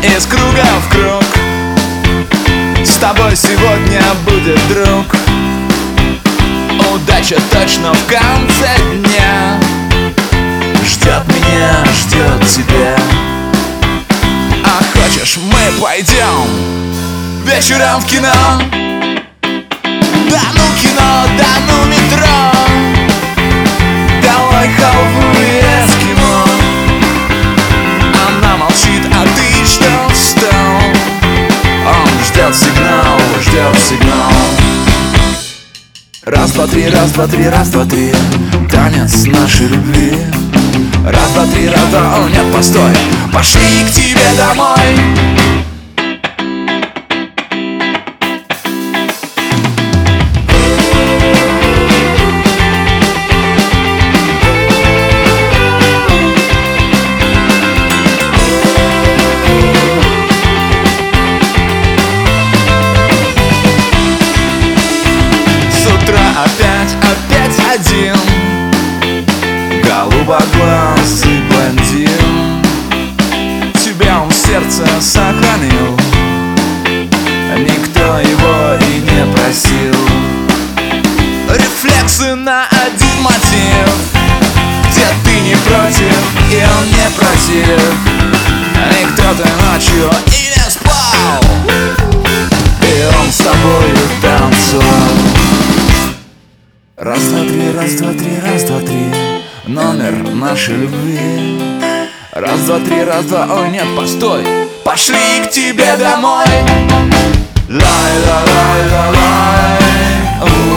из круга в круг. С тобой сегодня будет друг. Удача точно в конце дня ждет меня, ждет тебя. А хочешь, мы пойдем вечером в кино? Да ну кино, да ну метро. Давай халву и эскимо. Она молчит, а ты что? Он ждет сигнал, ждет сигнал. Раз, два, три, раз, два, три, раз, два, три. Танец нашей любви. Раз, два, три, раз, два, о, нет, постой. Пошли к тебе домой. Опять один голубоглазый блондин. Тебя он в сердце сохранил, никто его и не просил. Рефлексы на один мотив, где ты не против, и он не против. Никто ты ночью и не спал, и он с тобою танцевал. Раз, два, три, раз, два, три, раз, два, три. Номер нашей любви. Раз, два, три, раз, два, ой, нет, постой. Пошли к тебе домой. Лай, лай, лай, лай, лай.